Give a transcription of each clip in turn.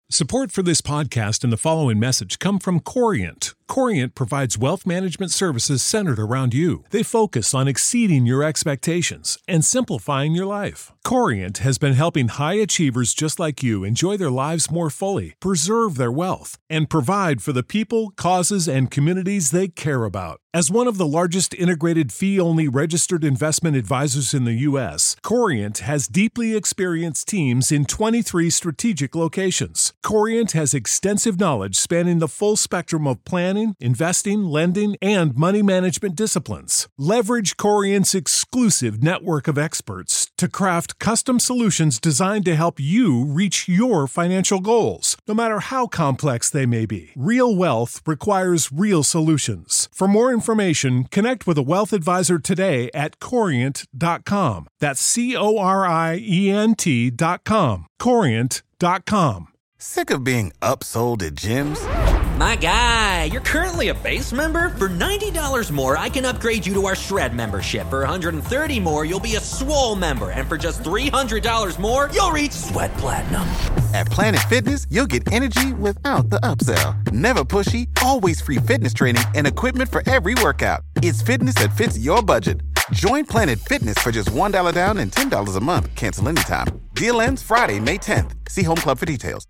Support for this podcast and the following message come from Corient. Corient provides wealth management services centered around you. They focus on exceeding your expectations and simplifying your life. Corient has been helping high achievers just like you enjoy their lives more fully, preserve their wealth, and provide for the people, causes, and communities they care about. As one of the largest integrated fee-only registered investment advisors in the U.S., Corient has deeply experienced teams in 23 strategic locations. Corient has extensive knowledge spanning the full spectrum of planning, investing, lending, and money management disciplines. Leverage Corient's exclusive network of experts to craft custom solutions designed to help you reach your financial goals, no matter how complex they may be. Real wealth requires real solutions. For more information, connect with a wealth advisor today at Corient.com. That's Corient.com. Corient.com. Sick of being upsold at gyms? My guy, you're currently a base member? For $90 more, I can upgrade you to our Shred membership. For $130 more, you'll be a Swole member. And for just $300 more, you'll reach Sweat Platinum. At Planet Fitness, you'll get energy without the upsell. Never pushy, always free fitness training and equipment for every workout. It's fitness that fits your budget. Join Planet Fitness for just $1 down and $10 a month. Cancel anytime. Deal ends Friday, May 10th. See Home Club for details.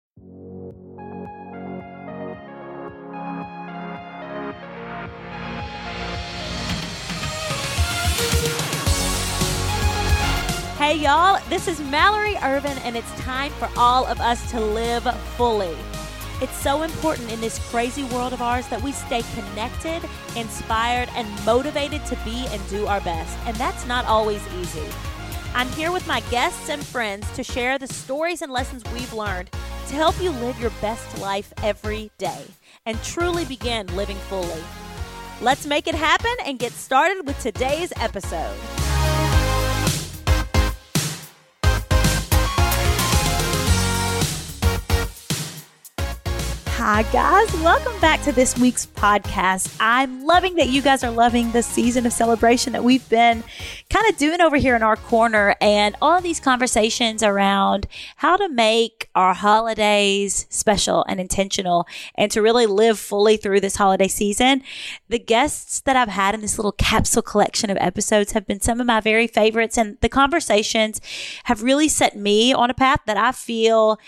Hey y'all, this is Mallory Irvin, and it's time for all of us to live fully. It's so important in this crazy world of ours that we stay connected, inspired, and motivated to be and do our best, and that's not always easy. I'm here with my guests and friends to share the stories and lessons we've learned to help you live your best life every day and truly begin living fully. Let's make it happen and get started with today's episode. Hi guys, welcome back to this week's podcast. I'm loving that you guys are loving the season of celebration that we've been kind of doing over here in our corner, and all of these conversations around how to make our holidays special and intentional and to really live fully through this holiday season. The guests that I've had in this little capsule collection of episodes have been some of my very favorites, and the conversations have really set me on a path that I feel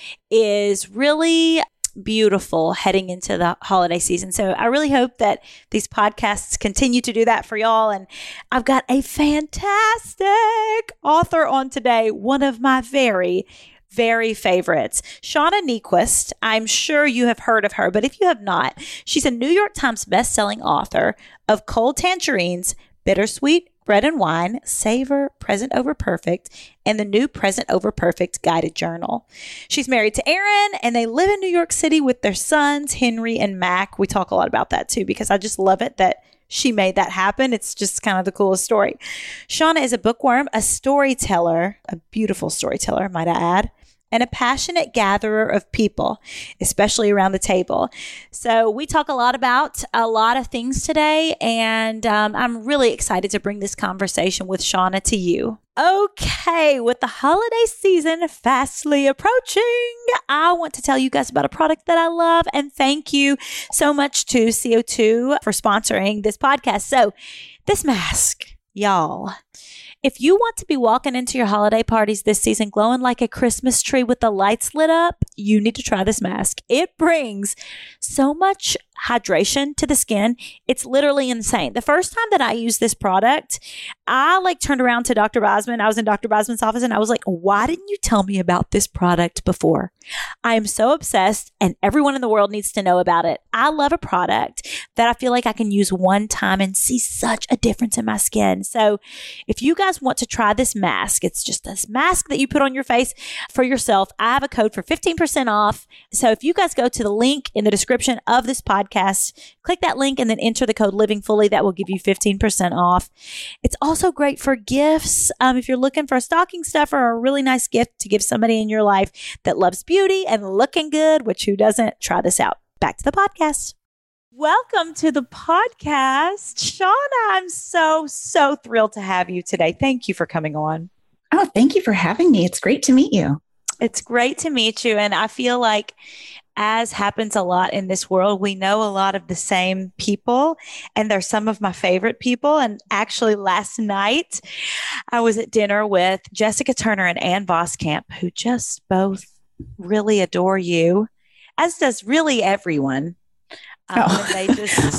is really beautiful heading into the holiday season. So I really hope that these podcasts continue to do that for y'all. And I've got a fantastic author on today, one of my very favorites, Shauna Niequist. I'm sure you have heard of her, but if you have not, she's a New York Times bestselling author of Cold Tangerines, Bittersweet Bread and Wine, Savor Present Over Perfect, and the new Present Over Perfect guided journal. She's married to Aaron, and they live in New York City with their sons, Henry and Mac. We talk a lot about that too, because I just love it that she made that happen. It's just kind of the coolest story. Shauna is a bookworm, a storyteller, a beautiful storyteller, might I add, and a passionate gatherer of people, especially around the table. So we talk a lot about a lot of things today, and I'm really excited to bring this conversation with Shauna to you. Okay, with the holiday season fastly approaching, I want to tell you guys about a product that I love, and thank you so much to CO2 for sponsoring this podcast. So this mask, y'all. If you want to be walking into your holiday parties this season glowing like a Christmas tree with the lights lit up, you need to try this mask. It brings so much hydration to the skin. It's literally insane. The first time that I used this product, I turned around to Dr. Bosman. I was in Dr. Bosman's office and I was like, why didn't you tell me about this product before? I am so obsessed and everyone in the world needs to know about it. I love a product that I feel like I can use one time and see such a difference in my skin. So if you guys want to try this mask, it's just this mask that you put on your face for yourself. I have a code for 15% off. So if you guys go to the link in the description of this podcast, click that link and then enter the code Living Fully. That will give you 15% off. It's also great for gifts. If you're looking for a stocking stuffer or a really nice gift to give somebody in your life that loves beauty and looking good, which who doesn't, try this out. Back to the podcast. Welcome to the podcast. Shauna, I'm so thrilled to have you today. Thank you for coming on. Oh, thank you for having me. It's great to meet you. It's great to meet you. And I feel like, as happens a lot in this world, we know a lot of the same people, and they're some of my favorite people. And actually, last night, I was at dinner with Jessica Turner and Ann Voskamp, who just both really adore you, as does really everyone. They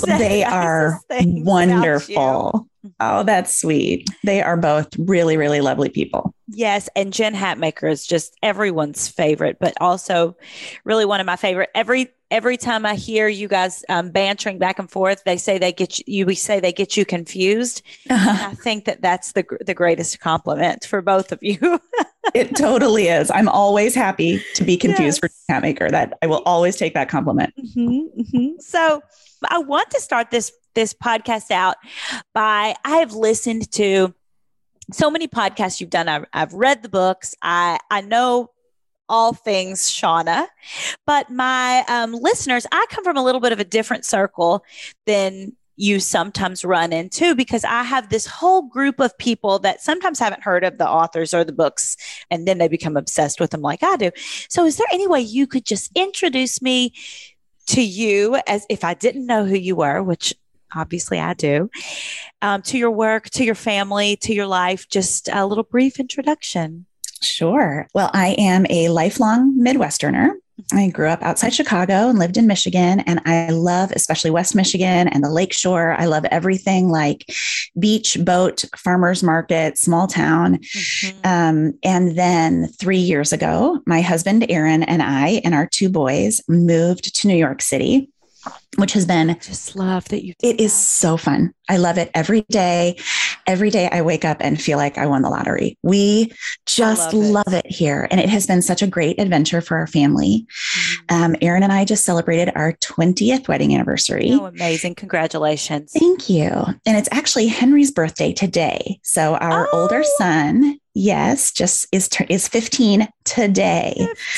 are wonderful. Oh, that's sweet. They are both really, really lovely people. Yes. And Jen Hatmaker is just everyone's favorite, but also really one of my favorite. Every time I hear you guys bantering back and forth, we say they get you confused. I think that's the greatest compliment for both of you. It totally is. I'm always happy to be confused for Hatmaker. That I will always take that compliment. Mm-hmm, mm-hmm. So I want to start this podcast out by, I have listened to so many podcasts you've done. I've read the books. I know all things Shauna, but my listeners, I come from a little bit of a different circle than you sometimes run into, because I have this whole group of people that sometimes haven't heard of the authors or the books, and then they become obsessed with them like I do. So is there any way you could just introduce me to you, as if I didn't know who you were, which obviously I do, to your work, to your family, to your life, just a little brief introduction? Sure. Well, I am a lifelong Midwesterner. I grew up outside Chicago and lived in Michigan, and I love especially West Michigan and the Lakeshore. I love everything like beach, boat, farmers market, small town. Mm-hmm. And then 3 years ago, my husband, Aaron, and I and our 2 boys moved to New York City, which has been, I just love that you did. It is so fun. I love it every day. Every day I wake up and feel like I won the lottery. We just love it here. And it has been such a great adventure for our family. Mm-hmm. Aaron and I just celebrated our 20th wedding anniversary. Oh, amazing. Congratulations. Thank you. And it's actually Henry's birthday today. So our older son, just is 15 today.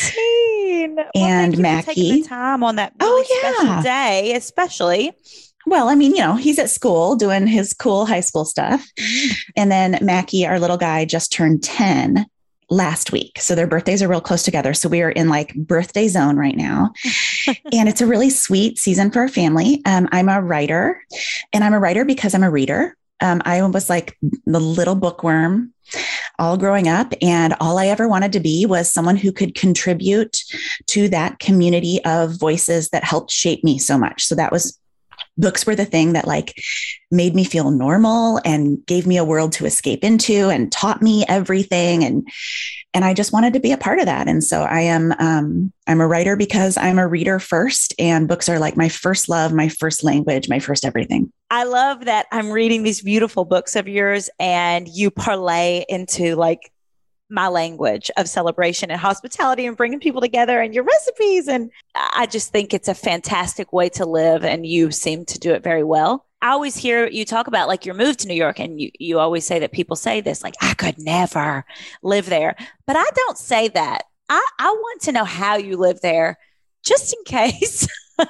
15. And well, Mackie. Taking the time on that really special day, especially. Well, I mean, he's at school doing his cool high school stuff. And then Mackie, our little guy, just turned 10 last week. So their birthdays are real close together. So we are in like birthday zone right now. And it's a really sweet season for our family. I'm a writer, and I'm a writer because I'm a reader. I was like the little bookworm all growing up, and all I ever wanted to be was someone who could contribute to that community of voices that helped shape me so much. So books were the thing that like made me feel normal and gave me a world to escape into and taught me everything. And I just wanted to be a part of that. And so I'm a writer because I'm a reader first, and books are like my first love, my first language, my first everything. I love that I'm reading these beautiful books of yours, and you parlay into like my language of celebration and hospitality and bringing people together, and your recipes. And I just think it's a fantastic way to live, and you seem to do it very well. I always hear you talk about like your move to New York, and you always say that people say this, like, I could never live there. But I don't say that. I want to know how you live there, just in case.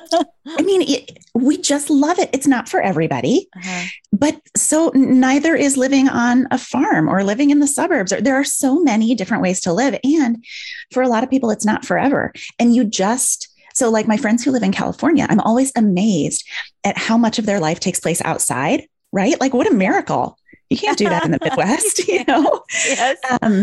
I mean, we just love it. It's not for everybody, but so neither is living on a farm or living in the suburbs. There are so many different ways to live. And for a lot of people, it's not forever. And so like my friends who live in California, I'm always amazed at how much of their life takes place outside, right? Like what a miracle. You can't do that in the Midwest, Yes.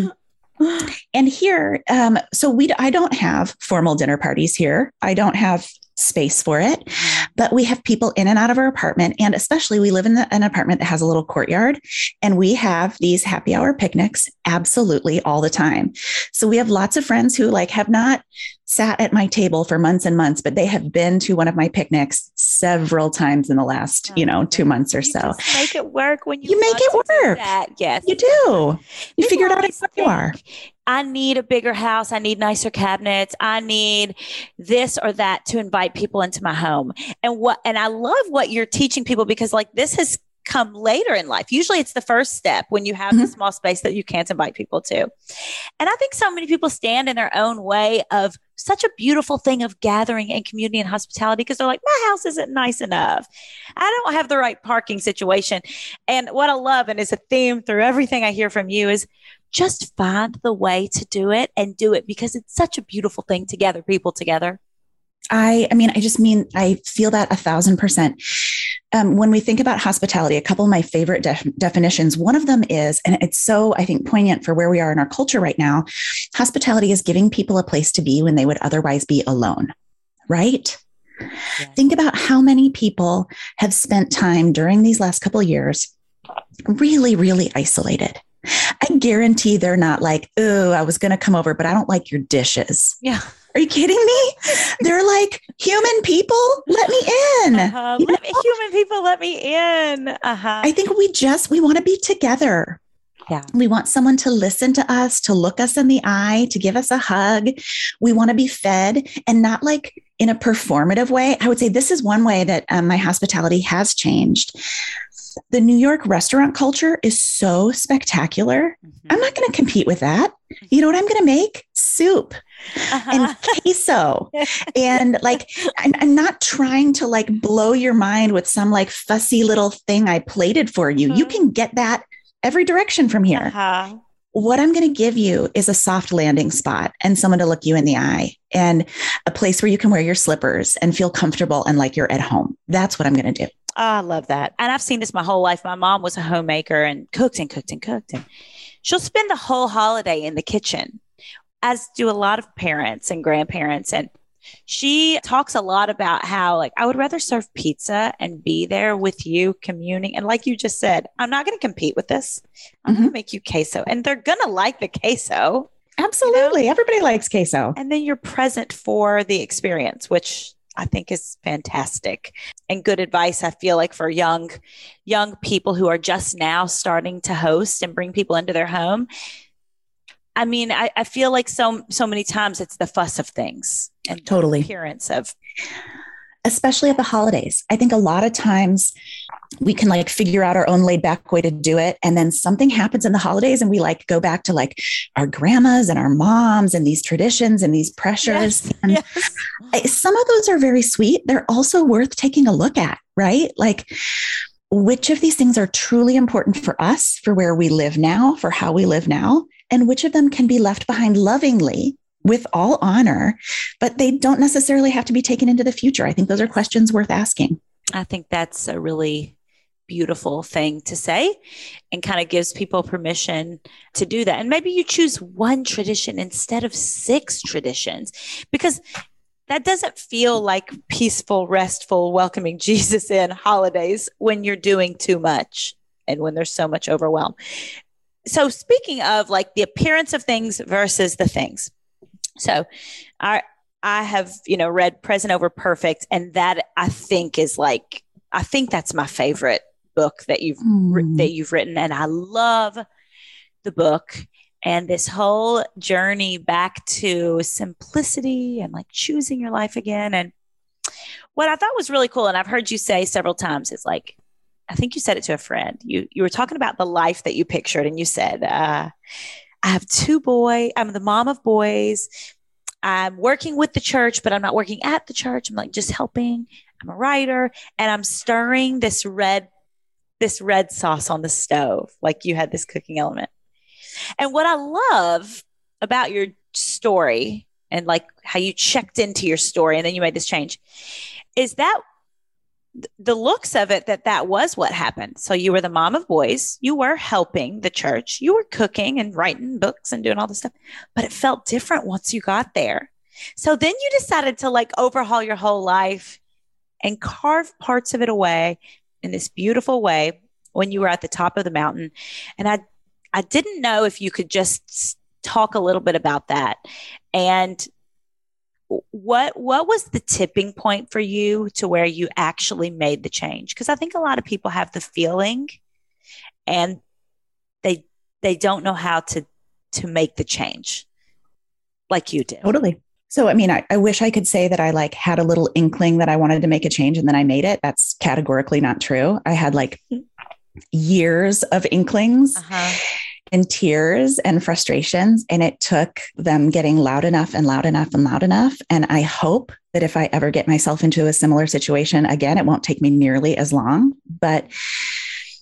And here, I don't have formal dinner parties here. I don't have space for it, but we have people in and out of our apartment. And especially we live in an apartment that has a little courtyard, and we have these happy hour picnics absolutely all the time. So we have lots of friends who like have not sat at my table for months and months, but they have been to one of my picnics several times in the last, 2 months or so. Just make it work when you make it work. Yes, you do. You figure it out how you are. I need a bigger house. I need nicer cabinets. I need this or that to invite people into my home. And I love what you're teaching people, because like this has come later in life. Usually it's the first step when you have the small space that you can't invite people to. And I think so many people stand in their own way of such a beautiful thing of gathering and community and hospitality, because they're like, my house isn't nice enough. I don't have the right parking situation. And what I love, and is a theme through everything I hear from you, is just find the way to do it and do it, because it's such a beautiful thing together, people together. I feel that 1,000%. When we think about hospitality, a couple of my favorite definitions, one of them is, and it's so, I think, poignant for where we are in our culture right now, hospitality is giving people a place to be when they would otherwise be alone, right? Yes. Think about how many people have spent time during these last couple of years really, really isolated. I guarantee they're not like, oh, I was going to come over, but I don't like your dishes. Yeah. Are you kidding me? They're like, human people, let me in. Human people, let me in. I think we want to be together. Yeah. We want someone to listen to us, to look us in the eye, to give us a hug. We want to be fed, and not like in a performative way. I would say this is one way that my hospitality has changed. The New York restaurant culture is so spectacular. Mm-hmm. I'm not going to compete with that. You know what I'm going to make? Soup and queso. And like, I'm not trying to like blow your mind with some like fussy little thing I plated for you. Mm-hmm. You can get that every direction from here. What I'm going to give you is a soft landing spot and someone to look you in the eye, and a place where you can wear your slippers and feel comfortable and like you're at home. That's what I'm going to do. Oh, I love that. And I've seen this my whole life. My mom was a homemaker and cooked and cooked and cooked. And she'll spend the whole holiday in the kitchen, as do a lot of parents and grandparents. And she talks a lot about how, like, I would rather serve pizza and be there with you communing. And like you just said, I'm not going to compete with this. I'm going to make you queso, and they're going to like the queso. Absolutely. You know? Everybody likes queso. And then you're present for the experience, which I think is fantastic and good advice. I feel like for young people who are just now starting to host and bring people into their home. I mean, I feel like so many times it's the fuss of things and totally the appearance of, especially at the holidays. I think a lot of times we can like figure out our own laid back way to do it. And then something happens in the holidays and we like go back to like our grandmas and our moms and these traditions and these pressures. Yes, and yes. Some of those are very sweet. They're also worth taking a look at, right? Like, which of these things are truly important for us, for where we live now, for how we live now, and which of them can be left behind lovingly with all honor, but they don't necessarily have to be taken into the future. I think those are questions worth asking. I think that's a really beautiful thing to say, and kind of gives people permission to do that. And maybe you choose one tradition instead of 6 traditions, because that doesn't feel like peaceful, restful, welcoming Jesus in holidays when you're doing too much and when there's so much overwhelm. So speaking of like the appearance of things versus the things. So I have, read Present Over Perfect, and that I think that's my favorite book that you've written. And I love the book and this whole journey back to simplicity and like choosing your life again. And what I thought was really cool, and I've heard you say several times, is like, I think you said it to a friend. You were talking about the life that you pictured, and you said, I have 2 boys. I'm the mom of boys. I'm working with the church, but I'm not working at the church. I'm like just helping. I'm a writer, and I'm stirring this red sauce on the stove. Like you had this cooking element. And what I love about your story, and like how you checked into your story and then you made this change, is that the looks of it, that was what happened. So you were the mom of boys, you were helping the church, you were cooking and writing books and doing all this stuff, but it felt different once you got there. So then you decided to like overhaul your whole life and carve parts of it away in this beautiful way when you were at the top of the mountain. And I didn't know if you could just talk a little bit about that. And what was the tipping point for you to where you actually made the change? Because I think a lot of people have the feeling and they don't know how to make the change like you did. Totally. So, I mean, I wish I could say that I like had a little inkling that I wanted to make a change and then I made it. That's categorically not true. I had like years of inklings and tears and frustrations, and it took them getting loud enough and loud enough and loud enough. And I hope that if I ever get myself into a similar situation again, it won't take me nearly as long. But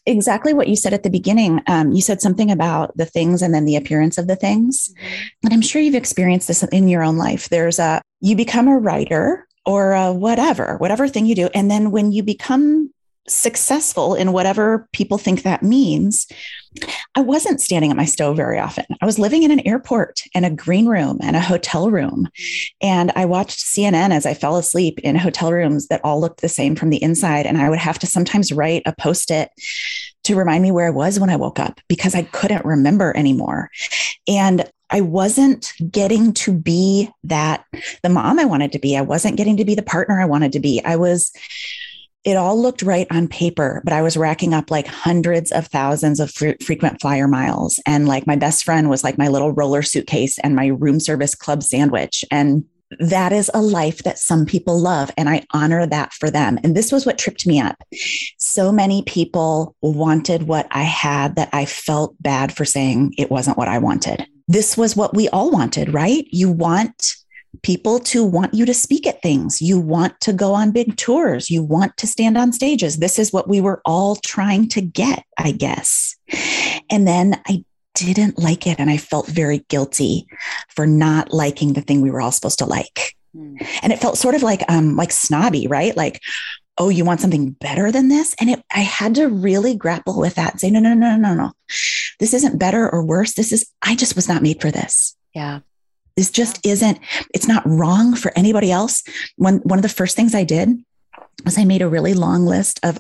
exactly what you said at the beginning. You said something about the things and then the appearance of the things. And I'm sure you've experienced this in your own life. You become a writer or whatever thing you do. And then when you become successful in whatever people think that means, I wasn't standing at my stove very often. I was living in an airport and a green room and a hotel room. And I watched CNN as I fell asleep in hotel rooms that all looked the same from the inside. And I would have to sometimes write a Post-it to remind me where I was when I woke up because I couldn't remember anymore. And I wasn't getting to be the mom I wanted to be. I wasn't getting to be the partner I wanted to be. It all looked right on paper, but I was racking up like hundreds of thousands of frequent flyer miles. And like my best friend was like my little roller suitcase and my room service club sandwich. And that is a life that some people love. And I honor that for them. And this was what tripped me up. So many people wanted what I had that I felt bad for saying it wasn't what I wanted. This was what we all wanted, right? You want people to want you to speak at things. You want to go on big tours. You want to stand on stages. This is what we were all trying to get, I guess. And then I didn't like it. And I felt very guilty for not liking the thing we were all supposed to like. And it felt sort of like snobby, right? Like, oh, you want something better than this? And I had to really grapple with that and say, no. This isn't better or worse. I just was not made for this. Yeah. This just isn't, it's not wrong for anybody else. One of the first things I did was I made a really long list of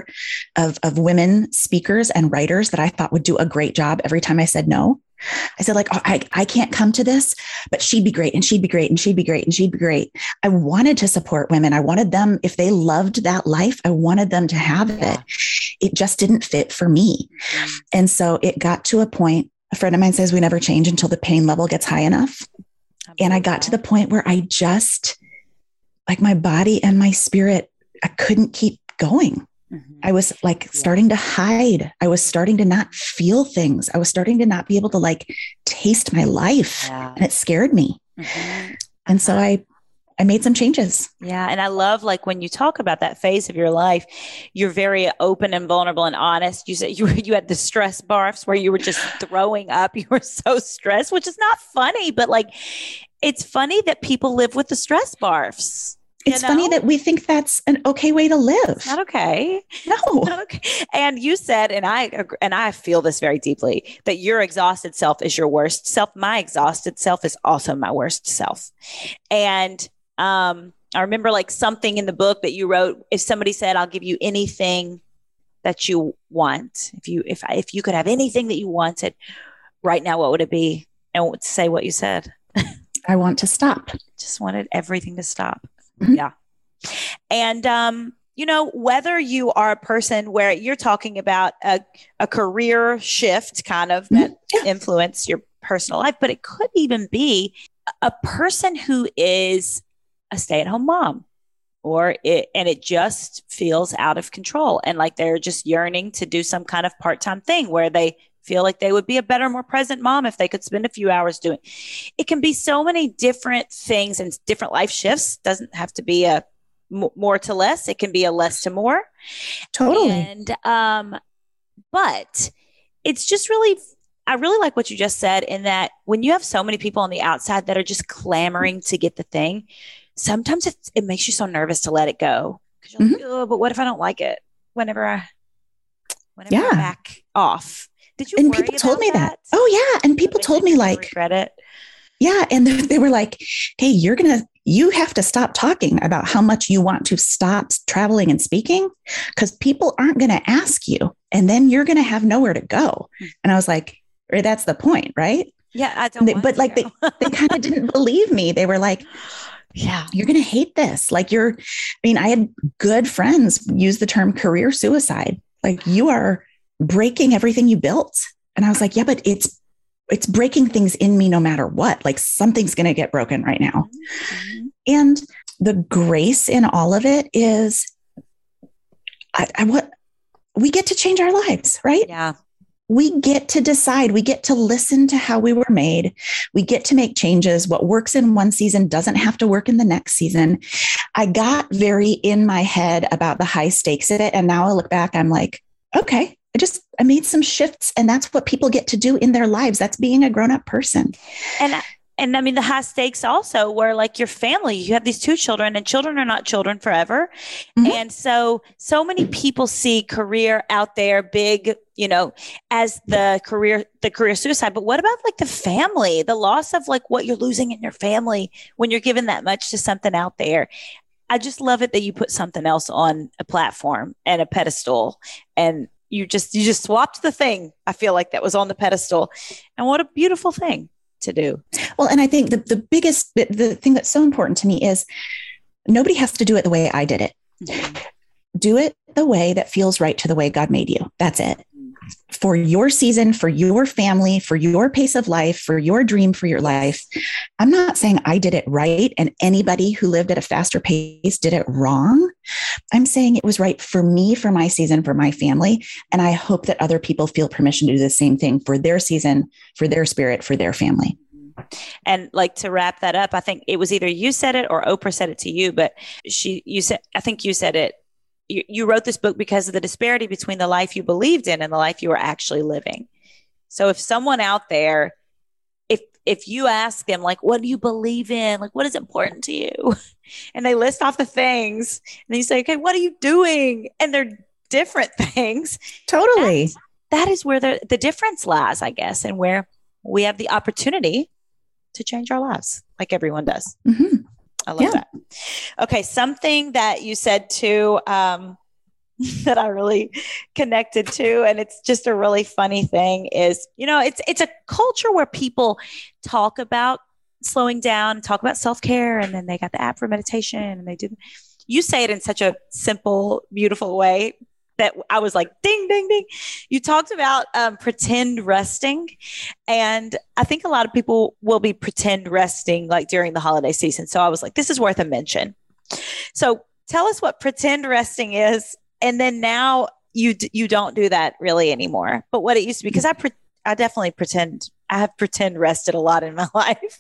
women speakers and writers that I thought would do a great job every time I said no. I said like, oh, I can't come to this, but she'd be great and she'd be great and she'd be great and she'd be great. I wanted to support women. I wanted them, if they loved that life, I wanted them to have it. It just didn't fit for me. And so it got to a point, a friend of mine says we never change until the pain level gets high enough. And I got to the point where I just, like my body and my spirit, I couldn't keep going. I was like starting to hide. I was starting to not feel things. I was starting to not be able to like taste my life. And it scared me. And so I made some changes. Yeah. And I love like when you talk about that phase of your life, you're very open and vulnerable and honest. You said you had the stress barfs where you were just throwing up. You were so stressed, which is not funny, but like, it's funny that people live with the stress barfs. It's funny that we think that's an okay way to live. It's not okay. No. Not okay. And you said, and I feel this very deeply, that your exhausted self is your worst self. My exhausted self is also my worst self. And I remember like something in the book that you wrote, if somebody said, I'll give you anything that you want, if you could have anything that you wanted right now, what would it be? And say what you said. I want to stop. Just wanted everything to stop. Mm-hmm. Yeah. And, whether you are a person where you're talking about a career shift kind of that influenced your personal life, but it could even be a person who is a stay-at-home mom and it just feels out of control. And like, they're just yearning to do some kind of part-time thing where they feel like they would be a better, more present mom if they could spend a few hours doing. It can be so many different things and different life shifts. Doesn't have to be a more to less. It can be a less to more. Totally. And, but it's just really, I really like what you just said in that when you have so many people on the outside that are just clamoring to get the thing, sometimes it makes you so nervous to let it go. Cause you're like, oh, but what if I don't like it whenever I back off? Did you? And people told me that. Oh yeah. And people told me like, regret it. Yeah. And they were like, hey, you have to stop talking about how much you want to stop traveling and speaking because people aren't going to ask you and then you're going to have nowhere to go. And I was like, that's the point, right? Yeah. I don't but like they kind of didn't believe me. They were like, yeah, you're going to hate this. Like I had good friends use the term career suicide. Like you are breaking everything you built. And I was like, yeah, but it's breaking things in me no matter what. Like something's going to get broken right now. Mm-hmm. And the grace in all of it is we get to change our lives, right? Yeah. We get to decide. We get to listen to how we were made. We get to make changes. What works in one season doesn't have to work in the next season. I got very in my head about the high stakes of it. And now I look back, I'm like, okay, I made some shifts, and that's what people get to do in their lives. That's being a grown-up person. And I mean, the high stakes also where like your family, you have these 2 children and children are not children forever. Mm-hmm. And so many people see career out there big, as the career suicide. But what about like the family, the loss of like what you're losing in your family when you're giving that much to something out there? I just love it that you put something else on a platform and a pedestal, and you just swapped the thing. I feel like that was on the pedestal, and what a beautiful thing to do. Well, and I think the thing that's so important to me is nobody has to do it the way I did it. Mm-hmm. Do it the way that feels right to the way God made you. That's it. For your season, for your family, for your pace of life, for your dream, for your life. I'm not saying I did it right and anybody who lived at a faster pace did it wrong. I'm saying it was right for me, for my season, for my family. And I hope that other people feel permission to do the same thing for their season, for their spirit, for their family. And like to wrap that up, I think it was either you said it or Oprah said it to you, but I think you said it. You wrote this book because of the disparity between the life you believed in and the life you were actually living. So if someone out there, if you ask them, like, what do you believe in? Like, what is important to you? And they list off the things and then you say, okay, what are you doing? And they're different things. Totally. That is where the difference lies, I guess, and where we have the opportunity to change our lives like everyone does. Mm-hmm. I love that. Okay. Something that you said too, that I really connected to, and it's just a really funny thing is, it's a culture where people talk about slowing down, talk about self-care, and then they got the app for meditation and you say it in such a simple, beautiful way that I was like, ding, ding, ding. You talked about pretend resting. And I think a lot of people will be pretend resting like during the holiday season. So I was like, this is worth a mention. So tell us what pretend resting is. And then now you don't do that really anymore, but what it used to be, because I definitely I have pretend rested a lot in my life.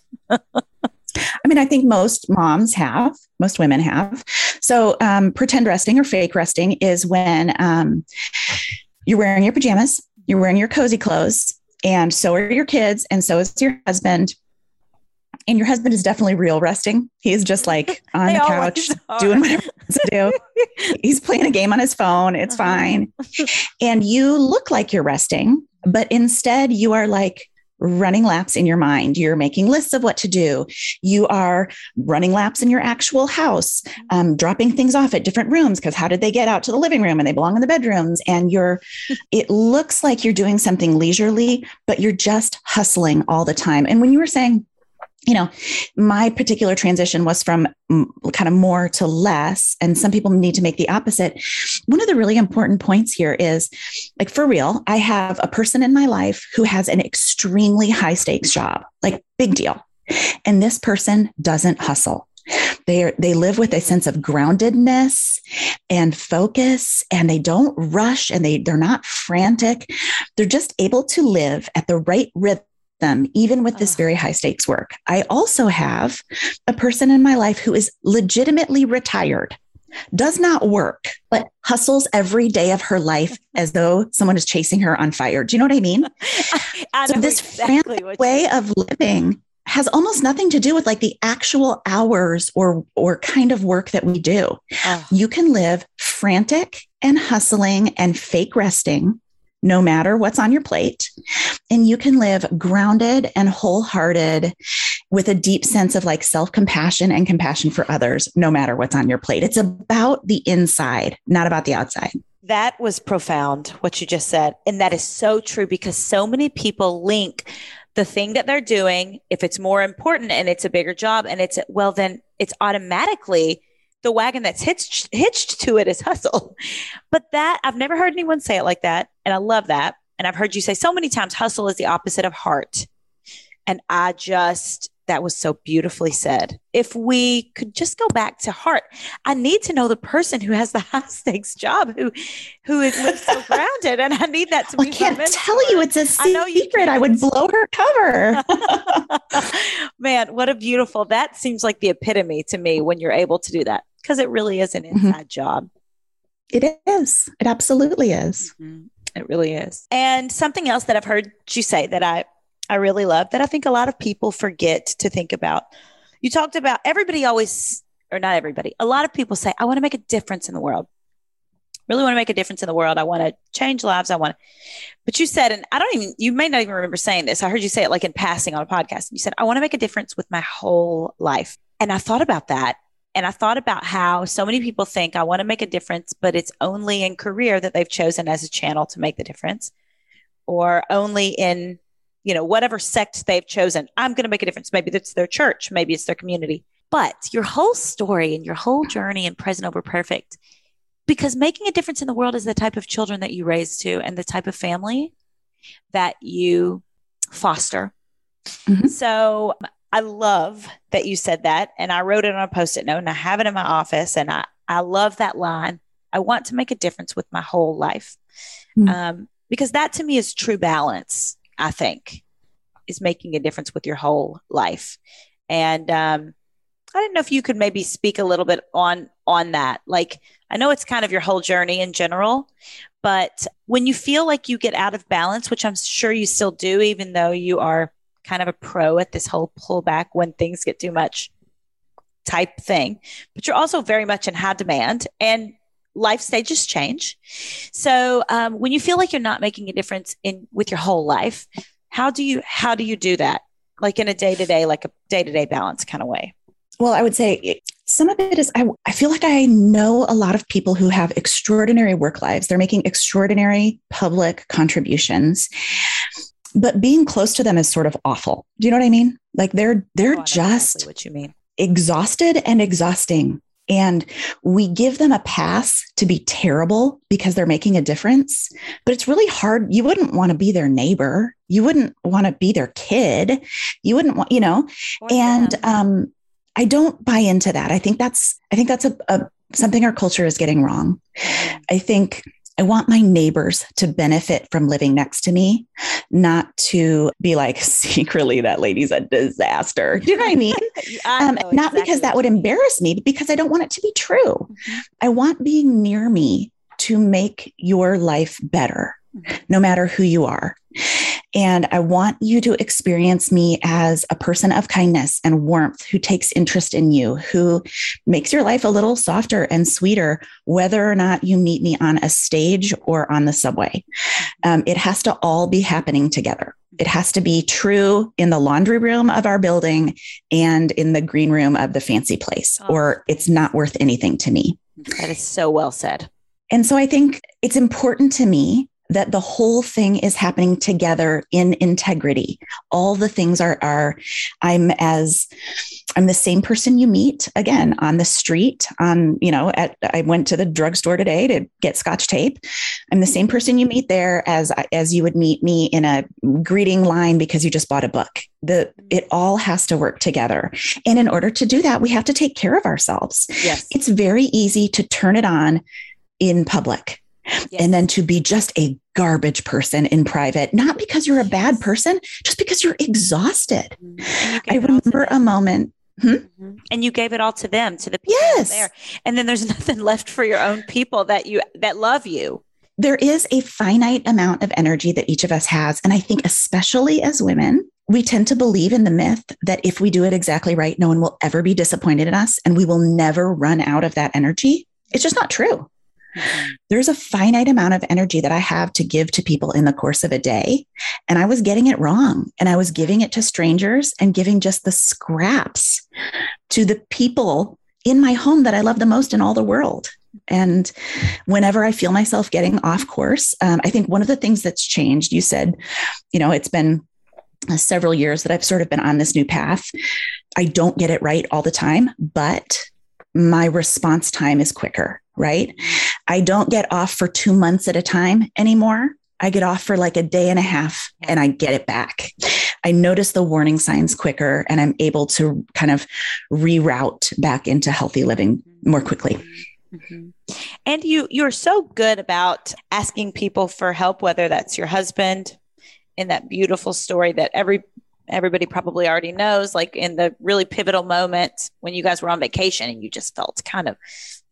I mean, I think most women have. So pretend resting or fake resting is when you're wearing your pajamas, you're wearing your cozy clothes, and so are your kids, and so is your husband. And your husband is definitely real resting. He's just like on the couch doing whatever he wants to do. He's playing a game on his phone. It's fine. And you look like you're resting, but instead you are like running laps in your mind. You're making lists of what to do. You are running laps in your actual house, dropping things off at different rooms because how did they get out to the living room and they belong in the bedrooms? And it looks like you're doing something leisurely, but you're just hustling all the time. And when you were saying, my particular transition was from kind of more to less, and some people need to make the opposite. One of the really important points here is, like, for real, I have a person in my life who has an extremely high stakes job, like big deal. And this person doesn't hustle. They live with a sense of groundedness and focus, and they don't rush, and they're not frantic. They're just able to live at the right rhythm, even with this very high stakes work. I also have a person in my life who is legitimately retired, does not work, but hustles every day of her life as though someone is chasing her on fire. Do you know what I mean? So this exactly frantic way of living has almost nothing to do with like the actual hours or kind of work that we do. You can live frantic and hustling and fake resting no matter what's on your plate. And you can live grounded and wholehearted with a deep sense of like self-compassion and compassion for others, no matter what's on your plate. It's about the inside, not about the outside. That was profound, what you just said. And that is so true, because so many people link the thing that they're doing, if it's more important and it's a bigger job, and then it's automatically the wagon that's hitched to it is hustle. But that, I've never heard anyone say it like that. And I love that. And I've heard you say so many times, hustle is the opposite of heart. And that was so beautifully said. If we could just go back to heart, I need to know the person who has the high stakes job, who lives so grounded. And I need that to be. I can't tell you, it's a secret. I would blow her cover. Man, what a beautiful, that seems like the epitome to me when you're able to do that, because it really is an inside job. It is. It absolutely is. Mm-hmm. It really is. And something else that I've heard you say that I really love, that I think a lot of people forget to think about. You talked about everybody always, or not everybody, a lot of people say, I want to make a difference in the world. Really want to make a difference in the world. I want to change lives. But you said, and you may not even remember saying this. I heard you say it like in passing on a podcast. You said, I want to make a difference with my whole life. And I thought about that. And I thought about how so many people think I want to make a difference, but it's only in career that they've chosen as a channel to make the difference, or only in, whatever sect they've chosen. I'm going to make a difference. Maybe it's their church. Maybe it's their community. But your whole story and your whole journey in Present Over Perfect, because making a difference in the world is the type of children that you raise to and the type of family that you foster. Mm-hmm. So I love that you said that. And I wrote it on a Post-it note and I have it in my office. And I love that line. I want to make a difference with my whole life. Mm-hmm. Because that to me is true balance, I think, is making a difference with your whole life. And I didn't know if you could maybe speak a little bit on that. Like, I know it's kind of your whole journey in general, but when you feel like you get out of balance, which I'm sure you still do, even though you are kind of a pro at this whole pullback when things get too much type thing, but you're also very much in high demand and life stages change. So when you feel like you're not making a difference with your whole life, how do you do that? Like in a day-to-day balance kind of way? Well, I would say some of it is, I feel like I know a lot of people who have extraordinary work lives. They're making extraordinary public contributions, but being close to them is sort of awful. Do you know what I mean? Like they're just exactly what you mean. Exhausted and exhausting. And we give them a pass to be terrible because they're making a difference, but it's really hard. You wouldn't want to be their neighbor. You wouldn't want to be their kid. You wouldn't want, and, I don't buy into that. I think that's something our culture is getting wrong. I think I want my neighbors to benefit from living next to me, not to be like, secretly, that lady's a disaster. Do you know what I mean? Not exactly because that would embarrass me, but because I don't want it to be true. Mm-hmm. I want being near me to make your life better, no matter who you are. And I want you to experience me as a person of kindness and warmth who takes interest in you, who makes your life a little softer and sweeter, whether or not you meet me on a stage or on the subway. It has to all be happening together. It has to be true in the laundry room of our building and in the green room of the fancy place, or it's not worth anything to me. That is so well said. And so I think it's important to me that the whole thing is happening together in integrity. All the things I'm the same person you meet again on the street, I went to the drugstore today to get Scotch tape. I'm the same person you meet there as you would meet me in a greeting line because you just bought a book. It all has to work together. And in order to do that, we have to take care of ourselves. Yes. It's very easy to turn it on in public. Yes. And then to be just a garbage person in private, not because you're a bad person, just because you're exhausted. I remember a moment. And you gave it all to them, to the people there. And then there's nothing left for your own people that love you. There is a finite amount of energy that each of us has. And I think especially as women, we tend to believe in the myth that if we do it exactly right, no one will ever be disappointed in us and we will never run out of that energy. It's just not true. There's a finite amount of energy that I have to give to people in the course of a day. And I was getting it wrong. And I was giving it to strangers and giving just the scraps to the people in my home that I love the most in all the world. And whenever I feel myself getting off course, I think one of the things that's changed, you said, it's been several years that I've sort of been on this new path. I don't get it right all the time, but my response time is quicker. Right? I don't get off for 2 months at a time anymore. I get off for like a day and a half and I get it back. I notice the warning signs quicker and I'm able to kind of reroute back into healthy living more quickly. Mm-hmm. And you're so good about asking people for help, whether that's your husband in that beautiful story that everybody probably already knows, like in the really pivotal moment when you guys were on vacation and you just felt kind of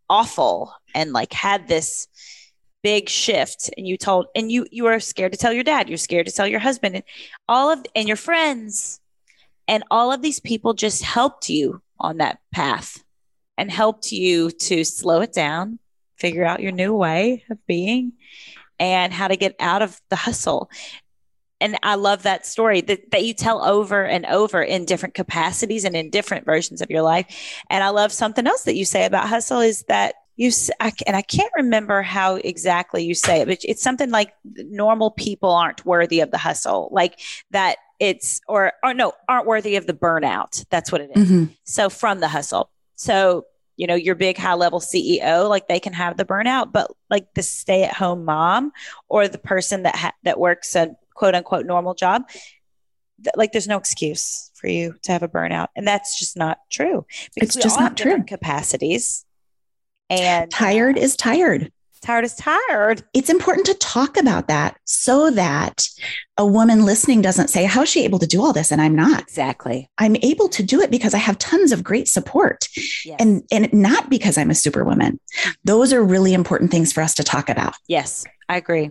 awful and like had this big shift, and you were scared to tell your dad, you're scared to tell your husband, and your friends, and all of these people just helped you on that path and helped you to slow it down, figure out your new way of being and how to get out of the hustle. And I love that story that you tell over and over in different capacities and in different versions of your life. And I love something else that you say about hustle is that I can't remember how exactly you say it, but it's something like normal people aren't worthy of the hustle, like that aren't worthy of the burnout. That's what it is. Mm-hmm. So from the hustle. So, your big high level CEO, like they can have the burnout, but like the stay at home mom or the person that works a quote unquote normal job, like there's no excuse for you to have a burnout. And that's just not true. It's just not true. Capacities. And tired is tired. Tired is tired. It's important to talk about that so that a woman listening doesn't say, how is she able to do all this? And I'm not. Exactly. I'm able to do it because I have tons of great support. Yes. And not because I'm a superwoman. Those are really important things for us to talk about. Yes, I agree.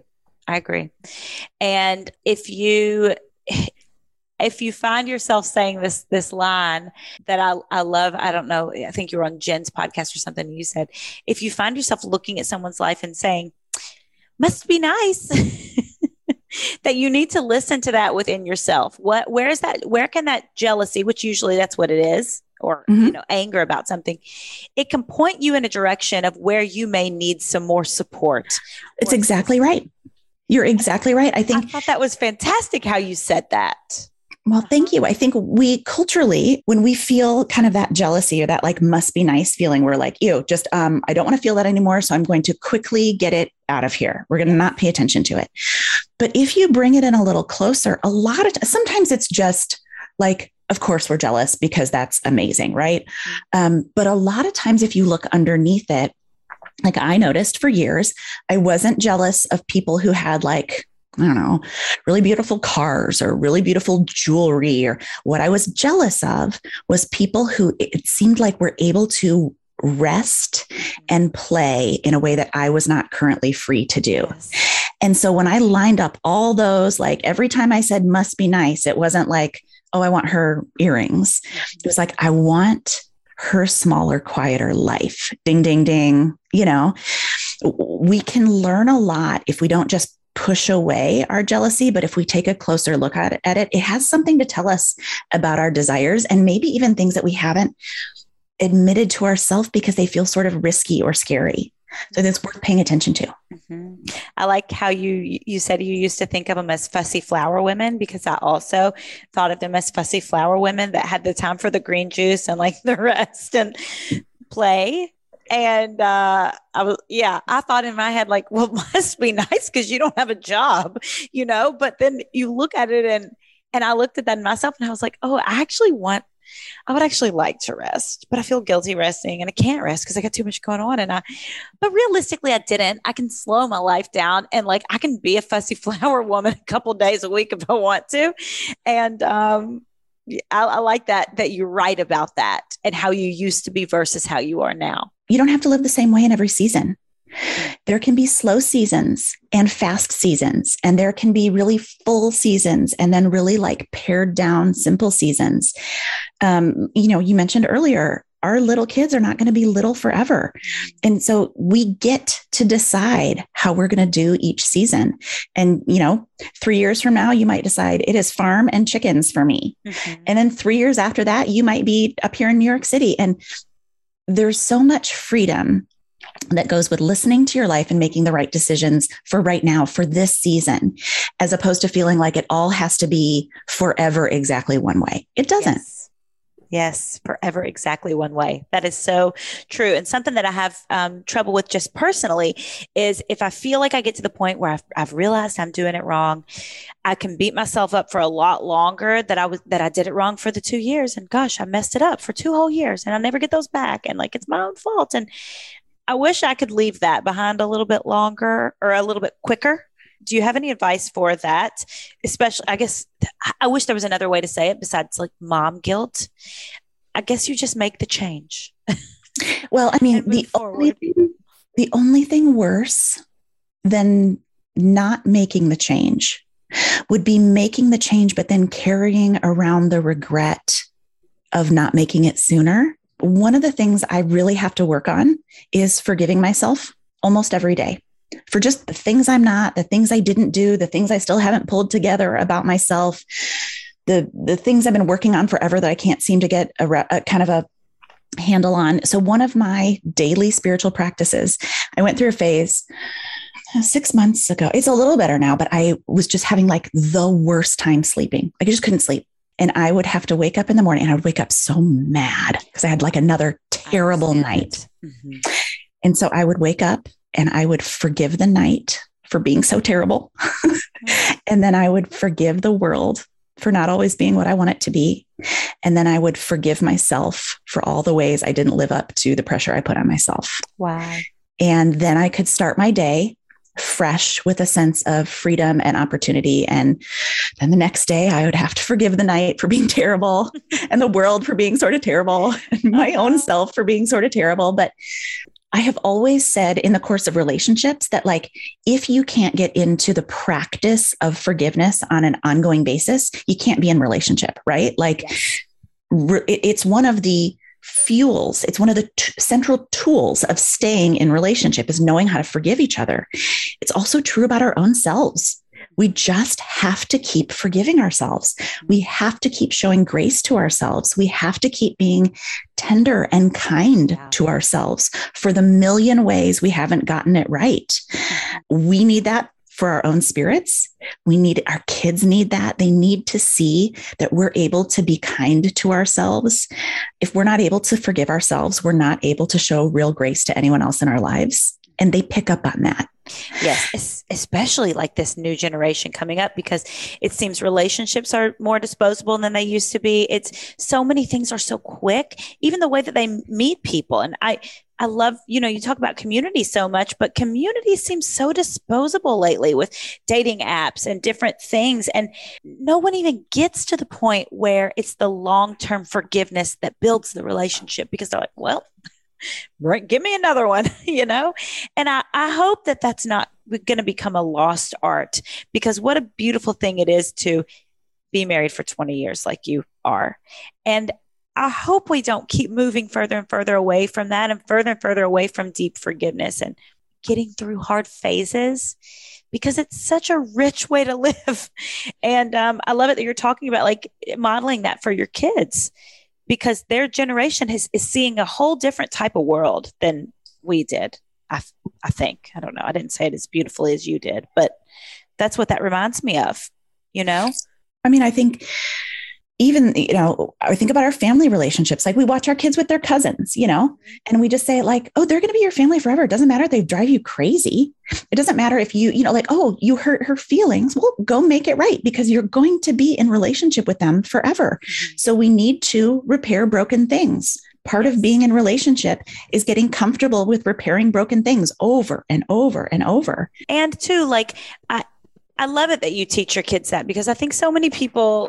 And if you find yourself saying this line that I love, I don't know, I think you were on Jen's podcast or something. You said, if you find yourself looking at someone's life and saying, must be nice, that you need to listen to that within yourself. Where is that? Where can that jealousy, which usually that's what it is, or, anger about something, it can point you in a direction of where you may need some more support. It's exactly right. You're exactly right. I thought that was fantastic how you said that. Well, thank you. I think we culturally, when we feel kind of that jealousy or that like must be nice feeling, we're like, I don't want to feel that anymore. So I'm going to quickly get it out of here. We're going to not pay attention to it. But if you bring it in a little closer, sometimes it's just like, of course we're jealous because that's amazing. Right. But a lot of times if you look underneath it, like I noticed for years, I wasn't jealous of people who had like, I don't know, really beautiful cars or really beautiful jewelry. Or what I was jealous of was people who it seemed like were able to rest and play in a way that I was not currently free to do. Yes. And so when I lined up all those, like every time I said must be nice, it wasn't like, oh, I want her earrings. It was like, I want her smaller, quieter life. Ding, ding, ding. We can learn a lot if we don't just push away our jealousy, but if we take a closer look at it, it has something to tell us about our desires and maybe even things that we haven't admitted to ourselves because they feel sort of risky or scary. So that's worth paying attention to. Mm-hmm. I like how you said you used to think of them as fussy flower women, because I also thought of them as fussy flower women that had the time for the green juice and like the rest and play. And I thought in my head, like, well, it must be nice because you don't have a job, but then you look at it and I looked at that in myself and I was like, oh, I would actually like to rest, but I feel guilty resting and I can't rest because I got too much going on. But realistically, I didn't. I can slow my life down and like I can be a fussy flower woman a couple days a week if I want to. And I like that you're right about that and how you used to be versus how you are now. You don't have to live the same way in every season. There can be slow seasons and fast seasons, and there can be really full seasons and then really like pared down simple seasons. You mentioned earlier, our little kids are not going to be little forever. And so we get to decide how we're going to do each season. And, 3 years from now, you might decide it is farm and chickens for me. Mm-hmm. And then 3 years after that, you might be up here in New York City. And there's so much freedom that goes with listening to your life and making the right decisions for right now, for this season, as opposed to feeling like it all has to be forever exactly one way. It doesn't. Yes, forever exactly one way. That is so true. And something that I have trouble with just personally is if I feel like I get to the point where I've realized I'm doing it wrong, I can beat myself up for a lot longer that I did it wrong for the 2 years. And gosh, I messed it up for 2 whole years and I'll never get those back. And like, it's my own fault. And I wish I could leave that behind a little bit longer or a little bit quicker. Do you have any advice for that? Especially, I guess, I wish there was another way to say it besides like mom guilt. I guess you just make the change. Well, I mean, and move forward. the only thing worse than not making the change would be making the change, but then carrying around the regret of not making it sooner. One of the things I really have to work on is forgiving myself almost every day for just the things I'm not, the things I didn't do, the things I still haven't pulled together about myself, the things I've been working on forever that I can't seem to get a kind of a handle on. So one of my daily spiritual practices, I went through a phase 6 months ago. It's a little better now, but I was just having like the worst time sleeping. I just couldn't sleep. And I would have to wake up in the morning and I would wake up so mad because I had like another terrible night. Mm-hmm. And so I would wake up and I would forgive the night for being so terrible. And then I would forgive the world for not always being what I want it to be. And then I would forgive myself for all the ways I didn't live up to the pressure I put on myself. Wow. And then I could start my day fresh with a sense of freedom and opportunity. And then the next day I would have to forgive the night for being terrible and the world for being sort of terrible and my own self for being sort of terrible. But I have always said in the course of relationships that like, if you can't get into the practice of forgiveness on an ongoing basis, you can't be in relationship, right? Like it's one of the fuels. It's one of the central tools of staying in relationship is knowing how to forgive each other. It's also true about our own selves. We just have to keep forgiving ourselves. We have to keep showing grace to ourselves. We have to keep being tender and kind to ourselves for the million ways we haven't gotten it right. We need that for our own spirits. Our kids need that. They need to see that we're able to be kind to ourselves. If we're not able to forgive ourselves, we're not able to show real grace to anyone else in our lives. And they pick up on that. Yes, especially like this new generation coming up, because it seems relationships are more disposable than they used to be. It's so many things are so quick, even the way that they meet people. And I love, you talk about community so much, but community seems so disposable lately with dating apps and different things. And no one even gets to the point where it's the long-term forgiveness that builds the relationship because they're like, well, give me another one, And I hope that that's not going to become a lost art, because what a beautiful thing it is to be married for 20 years like you are. And I hope we don't keep moving further and further away from that and further away from deep forgiveness and getting through hard phases, because it's such a rich way to live. And I love it that you're talking about like modeling that for your kids, because their generation is seeing a whole different type of world than we did. I think, I don't know. I didn't say it as beautifully as you did, but that's what that reminds me of, I mean, I think even, I think about our family relationships. Like we watch our kids with their cousins, and we just say like, oh, they're going to be your family forever. It doesn't matter if they drive you crazy. It doesn't matter if like, oh, you hurt her feelings. Well, go make it right, because you're going to be in relationship with them forever. Mm-hmm. So we need to repair broken things. Part of being in relationship is getting comfortable with repairing broken things over and over and over. And too, like, I love it that you teach your kids that, because I think so many people,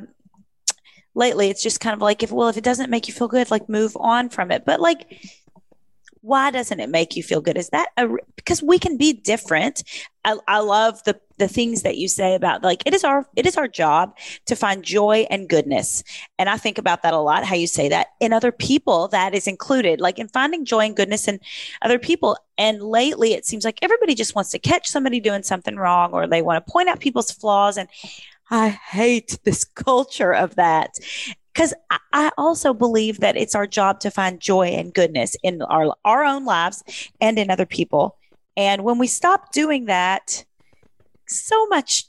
lately, it's just kind of like, if it doesn't make you feel good, like move on from it. But like, why doesn't it make you feel good? Is that because we can be different? I love the things that you say about like, it is our job to find joy and goodness. And I think about that a lot, how you say that in other people, that is included, like in finding joy and goodness in other people. And lately it seems like everybody just wants to catch somebody doing something wrong, or they want to point out people's flaws. And I hate this culture of that, because I also believe that it's our job to find joy and goodness in our own lives and in other people. And when we stop doing that, so much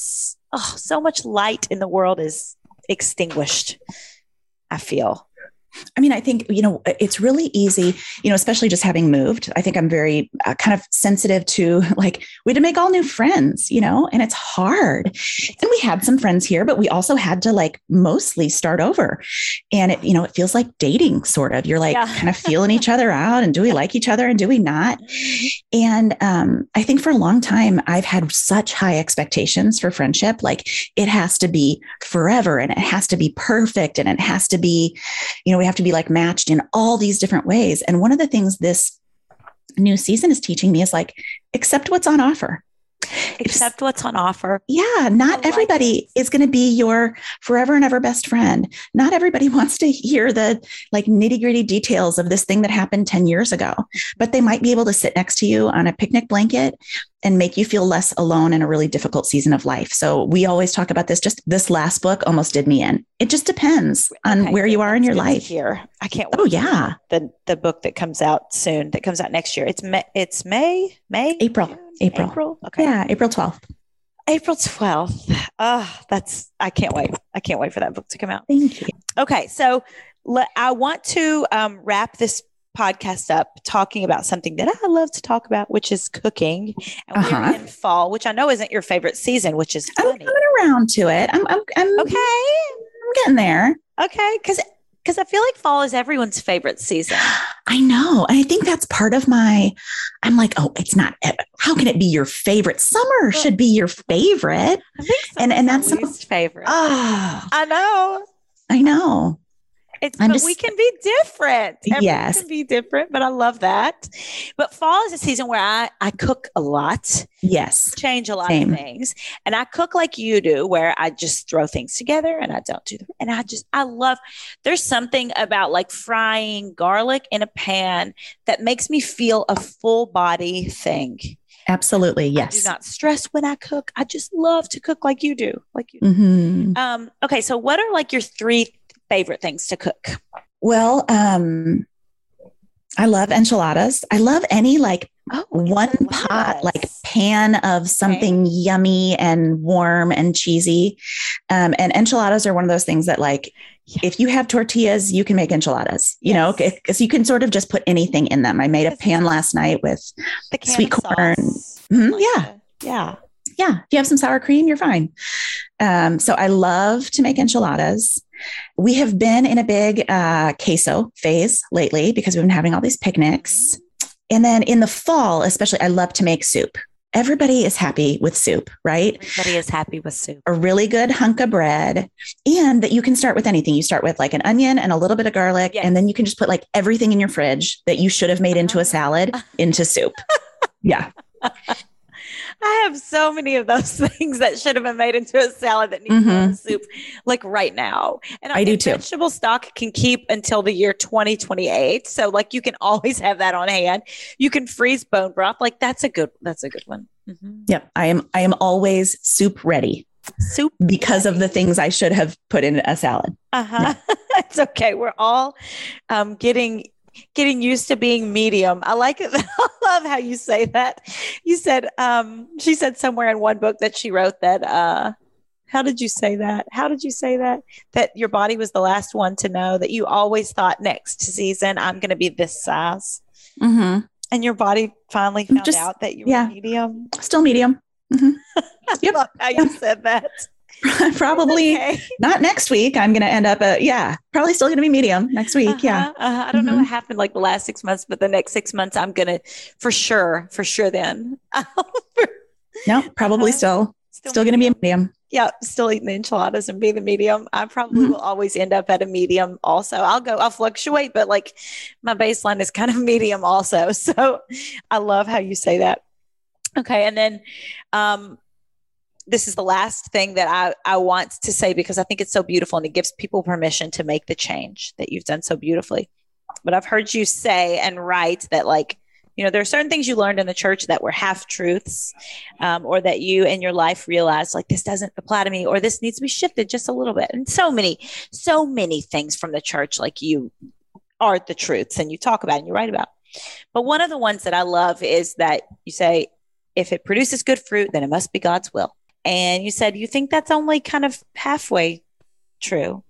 light in the world is extinguished, I feel. I mean, I think, it's really easy, especially just having moved. I think I'm very kind of sensitive to like, we had to make all new friends, and it's hard. And we had some friends here, but we also had to like mostly start over. And it feels like dating sort of. You're like kind of feeling each other out, and do we like each other and do we not? And I think for a long time, I've had such high expectations for friendship. Like it has to be forever, and it has to be perfect, and it has to be, we have to be like matched in all these different ways. And one of the things this new season is teaching me is like, accept what's on offer. Accept what's on offer. Yeah. Not everybody is going to be your forever and ever best friend. Not everybody wants to hear the like nitty gritty details of this thing that happened 10 years ago, but they might be able to sit next to you on a picnic blanket and make you feel less alone in a really difficult season of life. So we always talk about this. Just this last book almost did me in. It just depends on where you are in your life. Here, I can't wait. Oh yeah. The book that comes out soon, that comes out next year. It's May, April. Okay. Yeah. April 12th. April 12th. I can't wait. I can't wait for that book to come out. Thank you. Okay. So I want to wrap this podcast up talking about something that I love to talk about, which is cooking. And we're in fall, which I know isn't your favorite season, which is funny. I'm coming around to it. I'm okay. I'm getting there. Okay. Because I feel like fall is everyone's favorite season. I know. And I think that's part of I'm like, oh, it's not, how can it be your favorite? Summer should be your favorite. I think and that's least favorite. Oh, I know. But we can be different. Everyone can be different, but I love that. But fall is a season where I cook a lot. Yes. Change a lot of things. And I cook like you do, where I just throw things together and I don't do them. And I love, there's something about like frying garlic in a pan that makes me feel a full body thing. Absolutely. Yes. I do not stress when I cook. I just love to cook like you do. Mm-hmm. Okay. So what are like your 3 favorite things to cook? Well, I love enchiladas. I love any like one pot, like pan of something yummy and warm and cheesy. And enchiladas are one of those things that like, if you have tortillas, you can make enchiladas, you know, because you can sort of just put anything in them. I made a pan last night with sweet corn. Mm-hmm. Yeah. If you have some sour cream, you're fine. So I love to make enchiladas. We have been in a big queso phase lately because we've been having all these picnics. And then in the fall, especially, I love to make soup. Everybody is happy with soup, right? Everybody is happy with soup. A really good hunk of bread, and that you can start with anything. You start with like an onion and a little bit of garlic, and then you can just put like everything in your fridge that you should have made into a salad into soup. Yeah. I have so many of those things that should have been made into a salad that needs a soup, like right now. And I do too. Vegetable stock can keep until the year 2028. So like you can always have that on hand. You can freeze bone broth. Like that's a good one. Mm-hmm. Yep. I am always soup ready. Soup because of the things I should have put in a salad. Yeah. It's okay. We're all getting used to being medium. I like it. I love how you say that. You said, she said somewhere in one book that she wrote that, how did you say that? That your body was the last one to know, that you always thought next season, I'm going to be this size. Mm-hmm. And your body finally found out that you were medium. Still medium. Mm-hmm. Yep. I love how you said that. Probably not next week. I'm going to end up probably still going to be medium next week. I don't know what happened like the last 6 months, but the next 6 months I'm going to for sure then. No, probably still going to be a medium. Yeah. Still eating the enchiladas and be the medium. I probably will always end up at a medium also. I'll fluctuate, but like my baseline is kind of medium also. So I love how you say that. Okay. And then, this is the last thing that I want to say, because I think it's so beautiful and it gives people permission to make the change that you've done so beautifully. But I've heard you say and write that, like, you know, there are certain things you learned in the church that were half truths, or that you in your life realized, like, this doesn't apply to me, or this needs to be shifted just a little bit. And so many things from the church, like, you are the truths and you talk about and you write about. But one of the ones that I love is that you say, if it produces good fruit, then it must be God's will. And you said you think that's only kind of halfway true.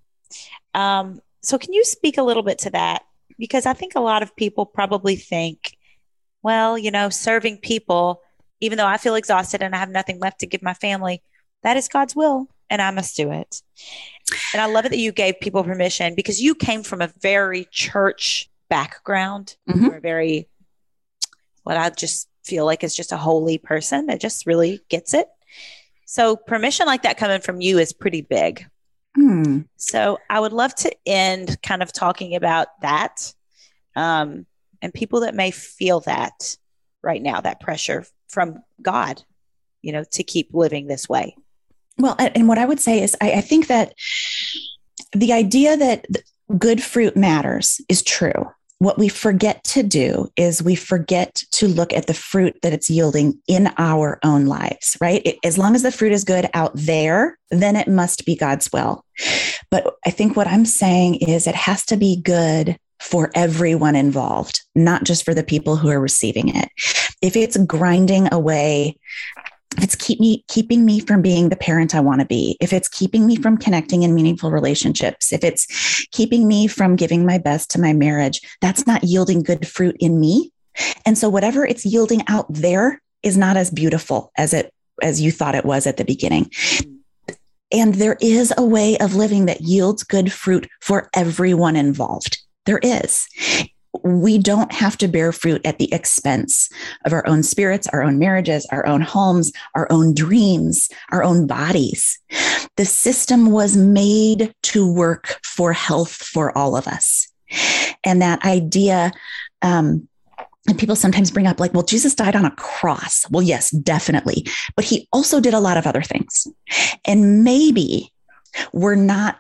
So can you speak a little bit to that? Because I think a lot of people probably think, well, you know, serving people, even though I feel exhausted and I have nothing left to give my family, that is God's will and I must do it. And I love it that you gave people permission, because you came from a very church background. Mm-hmm. You're very, what I just feel like is just a holy person that just really gets it. So permission like that coming from you is pretty big. So I would love to end kind of talking about that, and people that may feel that right now, that pressure from God, to keep living this way. Well, and what I would say is I think that the idea that good fruit matters is true. What we forget to do is we forget to look at the fruit that it's yielding in our own lives, right? As long as the fruit is good out there, then it must be God's will. But I think what I'm saying is it has to be good for everyone involved, not just for the people who are receiving it. If it's grinding away, if it's keeping me from being the parent I want to be, if it's keeping me from connecting in meaningful relationships, if it's keeping me from giving my best to my marriage, that's not yielding good fruit in me. And so whatever it's yielding out there is not as beautiful as you thought it was at the beginning. And there is a way of living that yields good fruit for everyone involved. There is. We don't have to bear fruit at the expense of our own spirits, our own marriages, our own homes, our own dreams, our own bodies. The system was made to work for health for all of us. And that idea, and people sometimes bring up like, well, Jesus died on a cross. Well, yes, definitely. But he also did a lot of other things. And maybe we're not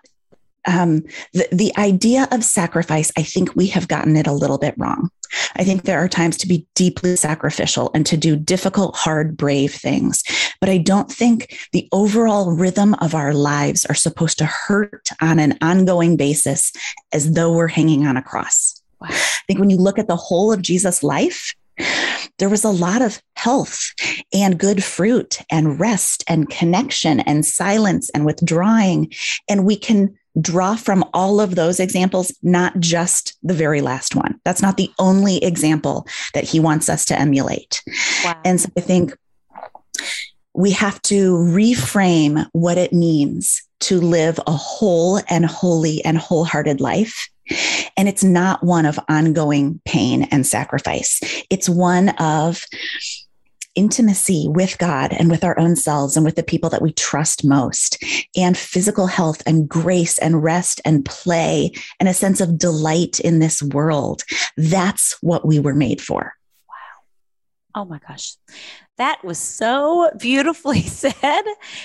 the idea of sacrifice, I think we have gotten it a little bit wrong. I think there are times to be deeply sacrificial and to do difficult, hard, brave things. But I don't think the overall rhythm of our lives are supposed to hurt on an ongoing basis as though we're hanging on a cross. Wow. I think when you look at the whole of Jesus' life, there was a lot of health and good fruit and rest and connection and silence and withdrawing. And we can draw from all of those examples, not just the very last one. That's not the only example that he wants us to emulate. Wow. And so I think we have to reframe what it means to live a whole and holy and wholehearted life. And it's not one of ongoing pain and sacrifice. It's one of intimacy with God and with our own selves and with the people that we trust most, and physical health and grace and rest and play and a sense of delight in this world. That's what we were made for. Wow. Oh my gosh. That was so beautifully said.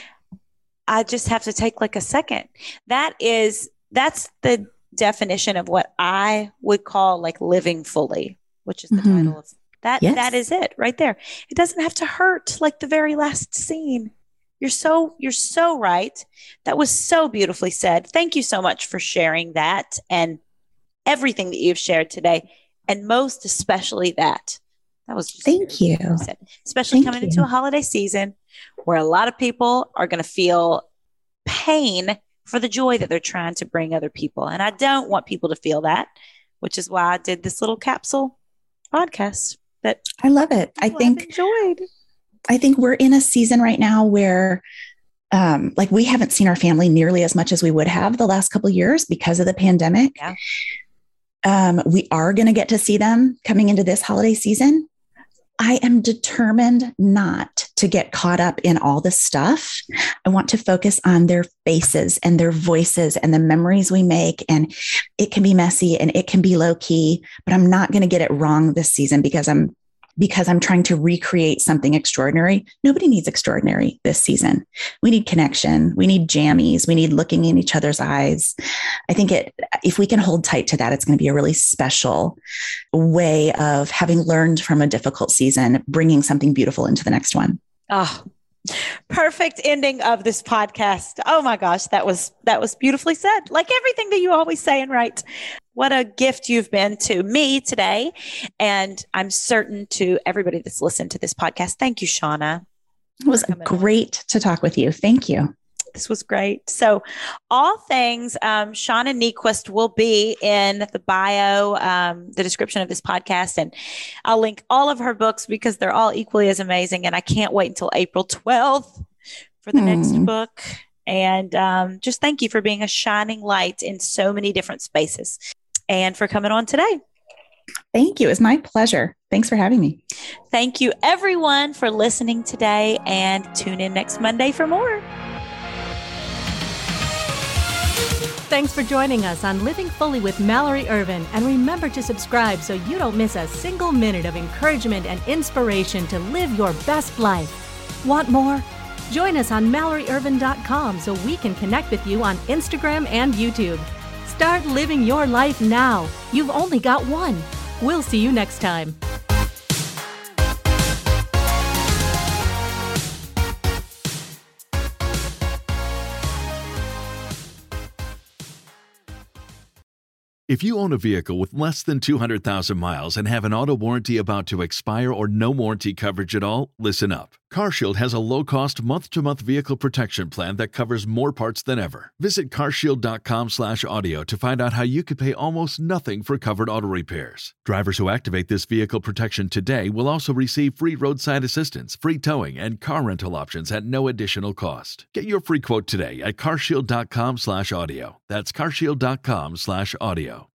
I just have to take like a second. That's the definition of what I would call like living fully, which is the title of that. Yes. That is it right there. It doesn't have to hurt like the very last scene. You're so right. That was so beautifully said. Thank you so much for sharing that and everything that you've shared today. And most especially that was just thank you. Especially coming into a holiday season where a lot of people are going to feel pain for the joy that they're trying to bring other people. And I don't want people to feel that, which is why I did this little capsule podcast. That I love it. I think we're in a season right now where like we haven't seen our family nearly as much as we would have the last couple of years because of the pandemic. Yeah. We are going to get to see them coming into this holiday season. I am determined not to get caught up in all this stuff. I want to focus on their faces and their voices and the memories we make. And it can be messy and it can be low key, but I'm not going to get it wrong this season because I'm trying to recreate something extraordinary. Nobody needs extraordinary this season. We need connection. We need jammies. We need looking in each other's eyes. I think if we can hold tight to that, it's going to be a really special way of having learned from a difficult season, bringing something beautiful into the next one. Oh, perfect ending of this podcast. Oh my gosh, that was beautifully said. Like everything that you always say and write. What a gift you've been to me today. And I'm certain to everybody that's listened to this podcast. Thank you, Shauna. It was great to talk with you. Thank you. This was great. So all things Shauna Niequist will be in the bio, the description of this podcast. And I'll link all of her books because they're all equally as amazing. And I can't wait until April 12th for the next book. And just thank you for being a shining light in so many different spaces and for coming on today. Thank you. It was my pleasure. Thanks for having me. Thank you, everyone, for listening today, and tune in next Monday for more. Thanks for joining us on Living Fully with Mallory Ervin, and remember to subscribe so you don't miss a single minute of encouragement and inspiration to live your best life. Want more? Join us on MalloryErvin.com so we can connect with you on Instagram and YouTube. Start living your life now. You've only got one. We'll see you next time. If you own a vehicle with less than 200,000 miles and have an auto warranty about to expire or no warranty coverage at all, listen up. CarShield has a low-cost month-to-month vehicle protection plan that covers more parts than ever. Visit carshield.com/audio to find out how you could pay almost nothing for covered auto repairs. Drivers who activate this vehicle protection today will also receive free roadside assistance, free towing, and car rental options at no additional cost. Get your free quote today at carshield.com/audio. That's carshield.com/audio.